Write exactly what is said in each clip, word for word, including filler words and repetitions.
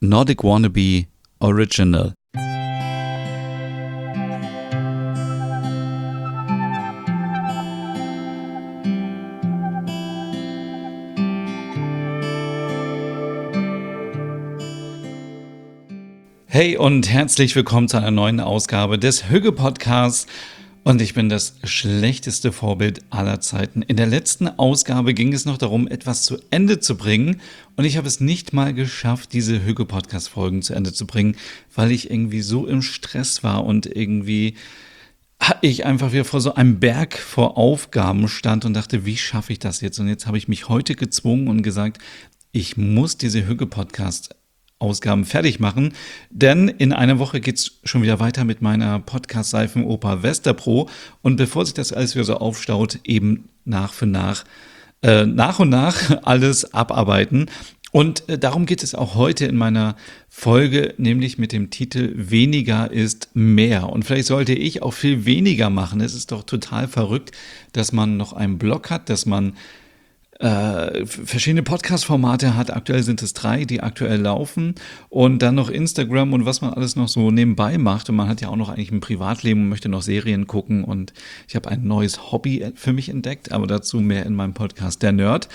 Nordic Wannabe Original. Hey und herzlich willkommen zu einer neuen Ausgabe des Hügge-Podcasts. Und ich bin das schlechteste Vorbild aller Zeiten. In der letzten Ausgabe ging es noch darum, etwas zu Ende zu bringen. Und ich habe es nicht mal geschafft, diese Hügge-Podcast-Folgen zu Ende zu bringen, weil ich irgendwie so im Stress war und irgendwie ich einfach wieder vor so einem Berg vor Aufgaben stand und dachte, wie schaffe ich das jetzt? Und jetzt habe ich mich heute gezwungen und gesagt, ich muss diese Hügge-Podcast Ausgaben fertig machen, denn in einer Woche geht es schon wieder weiter mit meiner Podcast-Seifenoper Vesta-Pro und bevor sich das alles wieder so aufstaut, eben nach für nach, äh, nach und nach alles abarbeiten. Und äh, darum geht es auch heute in meiner Folge, nämlich mit dem Titel Weniger ist mehr. Und vielleicht sollte ich auch viel weniger machen. Es ist doch total verrückt, dass man noch einen Blog hat, dass man Äh, verschiedene Podcast-Formate hat. Aktuell sind es drei, die aktuell laufen und dann noch Instagram und was man alles noch so nebenbei macht und man hat ja auch noch eigentlich ein Privatleben und möchte noch Serien gucken und ich habe ein neues Hobby für mich entdeckt, aber dazu mehr in meinem Podcast Der Nerd.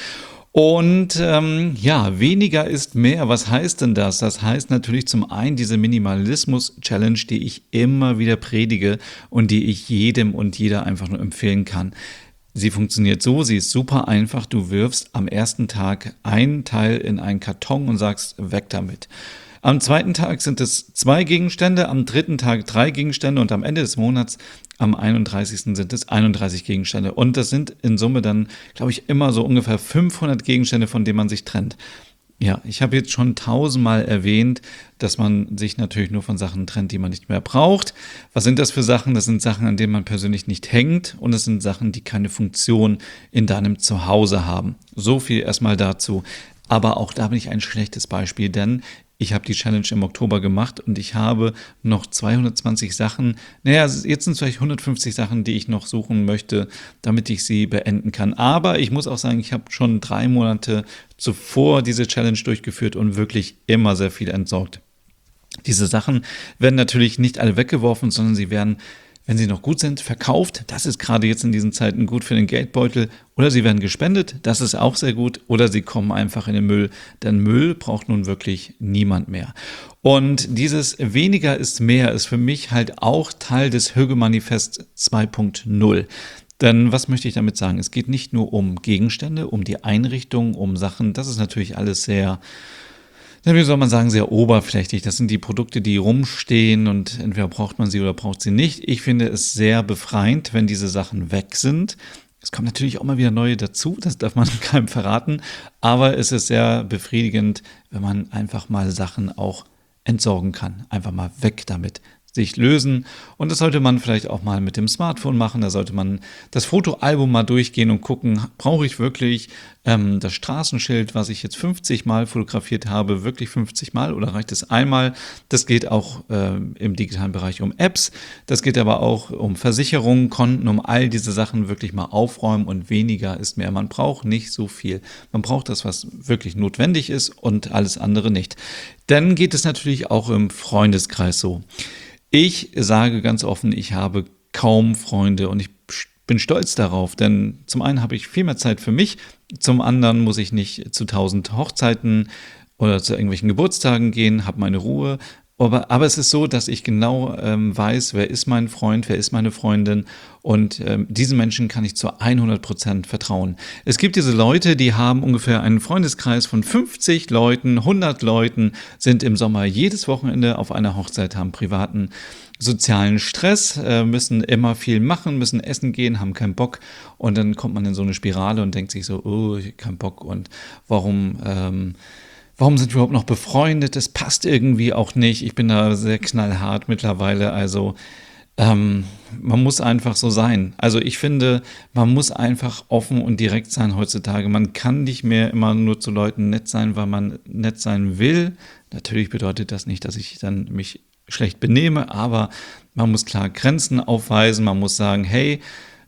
Und ähm, ja, weniger ist mehr. Was heißt denn das? Das heißt natürlich zum einen diese Minimalismus-Challenge, die ich immer wieder predige und die ich jedem und jeder einfach nur empfehlen kann. Sie funktioniert so, sie ist super einfach. Du wirfst am ersten Tag ein Teil in einen Karton und sagst, weg damit. Am zweiten Tag sind es zwei Gegenstände, am dritten Tag drei Gegenstände und am Ende des Monats, am einunddreißigsten sind es einunddreißig Gegenstände. Und das sind in Summe dann, glaube ich, immer so ungefähr fünfhundert Gegenstände, von denen man sich trennt. Ja, ich habe jetzt schon tausendmal erwähnt, dass man sich natürlich nur von Sachen trennt, die man nicht mehr braucht. Was sind das für Sachen? Das sind Sachen, an denen man persönlich nicht hängt und es sind Sachen, die keine Funktion in deinem Zuhause haben. So viel erstmal dazu. Aber auch da bin ich ein schlechtes Beispiel, denn ich habe die Challenge im Oktober gemacht und ich habe noch zweihundertzwanzig Sachen, naja, jetzt sind es vielleicht hundertfünfzig Sachen, die ich noch suchen möchte, damit ich sie beenden kann. Aber ich muss auch sagen, ich habe schon drei Monate zuvor diese Challenge durchgeführt und wirklich immer sehr viel entsorgt. Diese Sachen werden natürlich nicht alle weggeworfen, sondern sie werden, wenn sie noch gut sind, verkauft. Das ist gerade jetzt in diesen Zeiten gut für den Geldbeutel. Oder sie werden gespendet. Das ist auch sehr gut. Oder sie kommen einfach in den Müll. Denn Müll braucht nun wirklich niemand mehr. Und dieses Weniger ist mehr ist für mich halt auch Teil des Hügge-Manifest zwei Punkt null. Denn was möchte ich damit sagen? Es geht nicht nur um Gegenstände, um die Einrichtung, um Sachen. Das ist natürlich alles sehr... Wie soll man sagen, sehr oberflächlich. Das sind die Produkte, die rumstehen und entweder braucht man sie oder braucht sie nicht. Ich finde es sehr befreiend, wenn diese Sachen weg sind. Es kommen natürlich auch mal wieder neue dazu, das darf man keinem verraten. Aber es ist sehr befriedigend, wenn man einfach mal Sachen auch entsorgen kann. Einfach mal weg damit. Sich lösen und das sollte man vielleicht auch mal mit dem Smartphone machen, da sollte man das Fotoalbum mal durchgehen und gucken, brauche ich wirklich ähm, das Straßenschild, was ich jetzt fünfzig Mal fotografiert habe, wirklich fünfzig Mal oder reicht es einmal? Das geht auch äh, im digitalen Bereich um Apps, das geht aber auch um Versicherungen, Konten, um all diese Sachen wirklich mal aufräumen und weniger ist mehr. Man braucht nicht so viel, man braucht das, was wirklich notwendig ist und alles andere nicht. Dann geht es natürlich auch im Freundeskreis so. Ich sage ganz offen, ich habe kaum Freunde und ich bin stolz darauf, denn zum einen habe ich viel mehr Zeit für mich, zum anderen muss ich nicht zu tausend Hochzeiten oder zu irgendwelchen Geburtstagen gehen, habe meine Ruhe. Aber, aber es ist so, dass ich genau ähm, weiß, wer ist mein Freund, wer ist meine Freundin und ähm, diesen Menschen kann ich zu hundert Prozent vertrauen. Es gibt diese Leute, die haben ungefähr einen Freundeskreis von fünfzig Leuten, hundert Leuten, sind im Sommer jedes Wochenende auf einer Hochzeit, haben privaten sozialen Stress, äh, müssen immer viel machen, müssen essen gehen, haben keinen Bock und dann kommt man in so eine Spirale und denkt sich so, oh, ich hab keinen Bock und warum... Ähm, Warum sind wir überhaupt noch befreundet? Das passt irgendwie auch nicht. Ich bin da sehr knallhart mittlerweile. Also ähm, man muss einfach so sein. Also ich finde, man muss einfach offen und direkt sein heutzutage. Man kann nicht mehr immer nur zu Leuten nett sein, weil man nett sein will. Natürlich bedeutet das nicht, dass ich dann mich schlecht benehme, aber man muss klar Grenzen aufweisen. Man muss sagen, hey,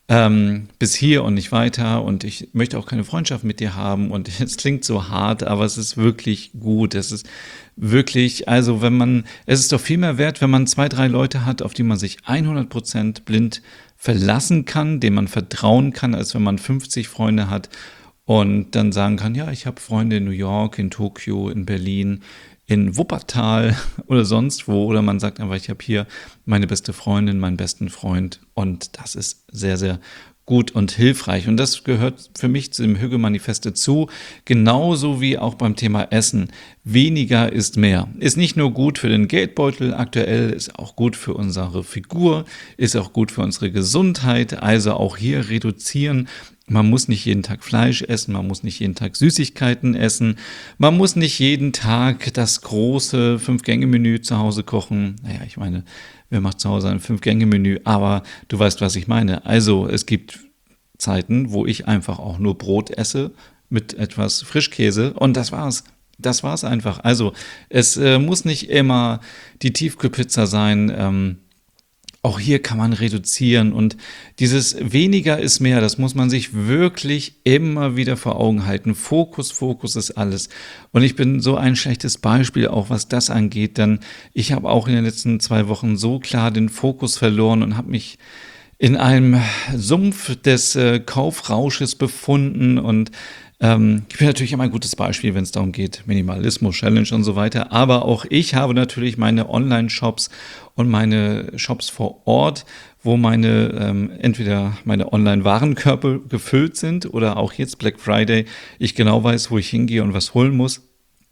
ähm, bis hier und nicht weiter und ich möchte auch keine Freundschaft mit dir haben und es klingt so hart, aber es ist wirklich gut. Es ist wirklich, also wenn man, es ist doch viel mehr wert, wenn man zwei, drei Leute hat, auf die man sich hundert Prozent blind verlassen kann, denen man vertrauen kann, als wenn man fünfzig Freunde hat und dann sagen kann, ja, ich habe Freunde in New York, in Tokio, in Berlin, in Wuppertal oder sonst wo. Oder man sagt einfach, ich habe hier meine beste Freundin, meinen besten Freund. Und das ist sehr, sehr gut und hilfreich. Und das gehört für mich zu dem Hügge-Manifest dazu. Genauso wie auch beim Thema Essen. Weniger ist mehr. Ist nicht nur gut für den Geldbeutel aktuell, ist auch gut für unsere Figur, ist auch gut für unsere Gesundheit. Also auch hier reduzieren. Man muss nicht jeden Tag Fleisch essen, man muss nicht jeden Tag Süßigkeiten essen, man muss nicht jeden Tag das große Fünf-Gänge-Menü zu Hause kochen. Naja, ich meine, wer macht zu Hause ein Fünf-Gänge-Menü? Aber du weißt, was ich meine. Also es gibt Zeiten, wo ich einfach auch nur Brot esse mit etwas Frischkäse und das war's. Das war's einfach. Also es äh, muss nicht immer die Tiefkühlpizza sein. Ähm, Auch hier kann man reduzieren und dieses weniger ist mehr, das muss man sich wirklich immer wieder vor Augen halten. Fokus, Fokus ist alles. Und ich bin so ein schlechtes Beispiel auch, was das angeht, denn ich habe auch in den letzten zwei Wochen so klar den Fokus verloren und habe mich in einem Sumpf des äh, Kaufrausches befunden und ähm, ich bin natürlich immer ein gutes Beispiel, wenn es darum geht, Minimalismus, Challenge und so weiter. Aber auch ich habe natürlich meine Online-Shops und meine Shops vor Ort, wo meine ähm, entweder meine Online-Warenkörper gefüllt sind oder auch jetzt Black Friday, ich genau weiß, wo ich hingehe und was holen muss.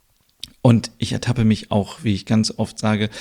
Und ich ertappe mich auch, wie ich ganz oft sage,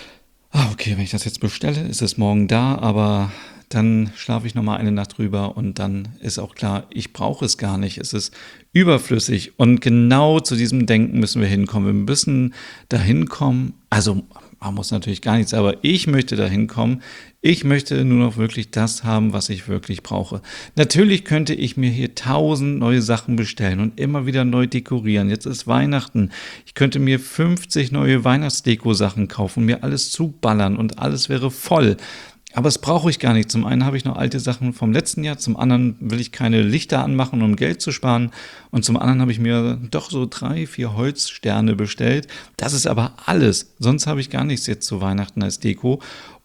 ah, okay, wenn ich das jetzt bestelle, ist es morgen da, aber dann schlafe ich nochmal eine Nacht drüber und dann ist auch klar, ich brauche es gar nicht. Es ist überflüssig und genau zu diesem Denken müssen wir hinkommen. Wir müssen dahin kommen, also man muss natürlich gar nichts, aber ich möchte dahin kommen. Ich möchte nur noch wirklich das haben, was ich wirklich brauche. Natürlich könnte ich mir hier tausend neue Sachen bestellen und immer wieder neu dekorieren. Jetzt ist Weihnachten. Ich könnte mir fünfzig neue Weihnachtsdeko-Sachen kaufen, mir alles zuballern und alles wäre voll. Aber das brauche ich gar nicht. Zum einen habe ich noch alte Sachen vom letzten Jahr, zum anderen will ich keine Lichter anmachen, um Geld zu sparen und zum anderen habe ich mir doch so drei, vier Holzsterne bestellt. Das ist aber alles. Sonst habe ich gar nichts jetzt zu Weihnachten als Deko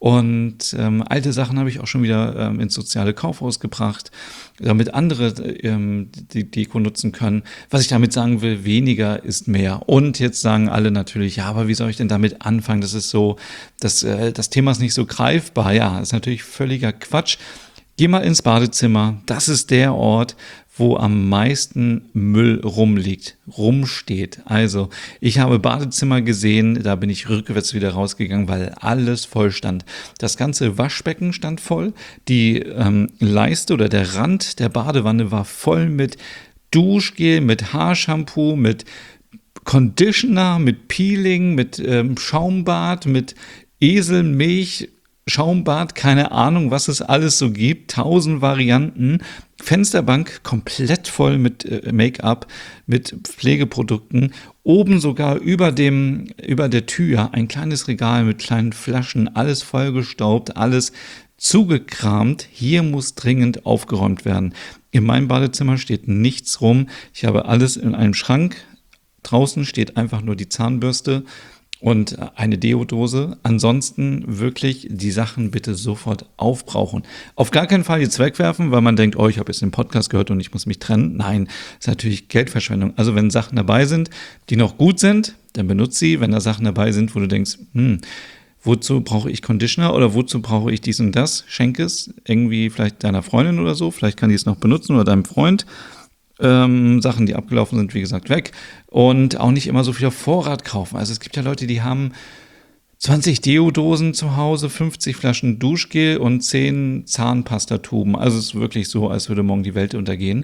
und ähm, alte Sachen habe ich auch schon wieder ähm, ins soziale Kaufhaus gebracht, damit andere ähm, die Deko nutzen können. Was ich damit sagen will, weniger ist mehr. Und jetzt sagen alle natürlich, ja, aber wie soll ich denn damit anfangen? Das ist so, das, äh, das Thema ist nicht so greifbar. Ja, ist natürlich völliger Quatsch. Geh mal ins Badezimmer. Das ist der Ort, wo am meisten Müll rumliegt, rumsteht. Also, ich habe Badezimmer gesehen, da bin ich rückwärts wieder rausgegangen, weil alles voll stand. Das ganze Waschbecken stand voll, die ähm, Leiste oder der Rand der Badewanne war voll mit Duschgel, mit Haarshampoo, mit Conditioner, mit Peeling, mit ähm, Schaumbad, mit Eselmilch, Schaumbad, keine Ahnung, was es alles so gibt, tausend Varianten. Fensterbank komplett voll mit äh, Make-up, mit Pflegeprodukten. Oben sogar über dem, über der Tür ein kleines Regal mit kleinen Flaschen, alles vollgestaubt, alles zugekramt. Hier muss dringend aufgeräumt werden. In meinem Badezimmer steht nichts rum. Ich habe alles in einem Schrank. Draußen steht einfach nur die Zahnbürste und eine Deodose. Ansonsten wirklich die Sachen bitte sofort aufbrauchen. Auf gar keinen Fall jetzt wegwerfen, weil man denkt, oh, ich habe jetzt den Podcast gehört und ich muss mich trennen. Nein, das ist natürlich Geldverschwendung. Also wenn Sachen dabei sind, die noch gut sind, dann benutze sie. Wenn da Sachen dabei sind, wo du denkst, hm, wozu brauche ich Conditioner oder wozu brauche ich dies und das, schenke es irgendwie vielleicht deiner Freundin oder so. Vielleicht kann die es noch benutzen oder deinem Freund. Ähm, Sachen, die abgelaufen sind, wie gesagt, weg. Und auch nicht immer so viel auf Vorrat kaufen. Also es gibt ja Leute, die haben zwanzig Deodosen zu Hause, fünfzig Flaschen Duschgel und zehn Zahnpastatuben. Also es ist wirklich so, als würde morgen die Welt untergehen.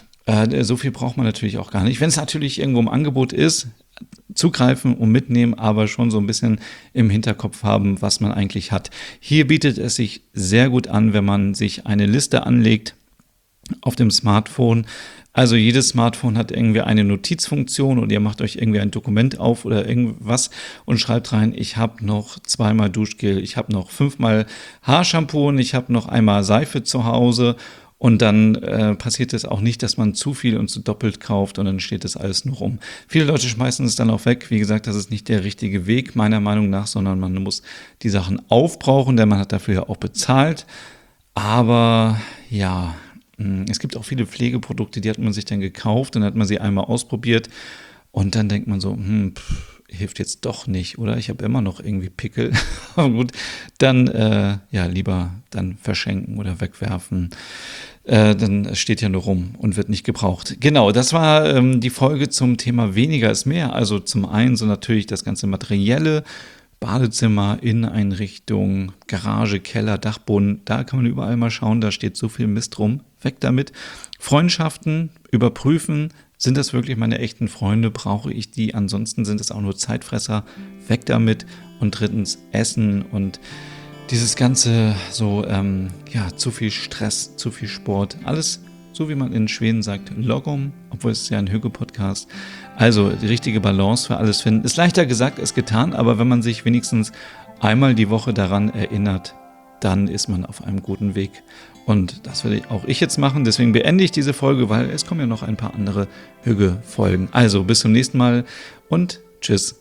Äh, so viel braucht man natürlich auch gar nicht. Wenn es natürlich irgendwo im Angebot ist, zugreifen und mitnehmen, aber schon so ein bisschen im Hinterkopf haben, was man eigentlich hat. Hier bietet es sich sehr gut an, wenn man sich eine Liste anlegt auf dem Smartphone, Also jedes Smartphone hat irgendwie eine Notizfunktion und ihr macht euch irgendwie ein Dokument auf oder irgendwas und schreibt rein, ich habe noch zweimal Duschgel, ich habe noch fünfmal Haarshampoo und ich habe noch einmal Seife zu Hause. Und dann äh, passiert es auch nicht, dass man zu viel und zu doppelt kauft und dann steht das alles nur rum. Viele Leute schmeißen es dann auch weg. Wie gesagt, das ist nicht der richtige Weg, meiner Meinung nach, sondern man muss die Sachen aufbrauchen, denn man hat dafür ja auch bezahlt. Aber ja, mh, es gibt auch viele Pflegeprodukte, die hat man sich dann gekauft und dann hat man sie einmal ausprobiert und dann denkt man so, hm, pff, hilft jetzt doch nicht, oder? Ich habe immer noch irgendwie Pickel. Aber gut, dann äh, ja lieber dann verschenken oder wegwerfen. Äh, dann steht ja nur rum und wird nicht gebraucht. Genau, das war ähm, die Folge zum Thema weniger ist mehr. Also zum einen so natürlich das ganze Materielle, Badezimmer, Inneneinrichtung, Garage, Keller, Dachboden, da kann man überall mal schauen, da steht so viel Mist rum. Weg damit. Freundschaften überprüfen, sind das wirklich meine echten Freunde, brauche ich die, ansonsten sind es auch nur Zeitfresser, weg damit. Und drittens Essen und dieses ganze so, ähm, ja, zu viel Stress, zu viel Sport, alles so wie man in Schweden sagt, lagom, obwohl es ja ein Hüge-Podcast. Also die richtige Balance für alles finden. Ist leichter gesagt als getan, aber wenn man sich wenigstens einmal die Woche daran erinnert, dann ist man auf einem guten Weg. Und das werde auch ich jetzt machen. Deswegen beende ich diese Folge, weil es kommen ja noch ein paar andere Hüge-Folgen. Also bis zum nächsten Mal und tschüss.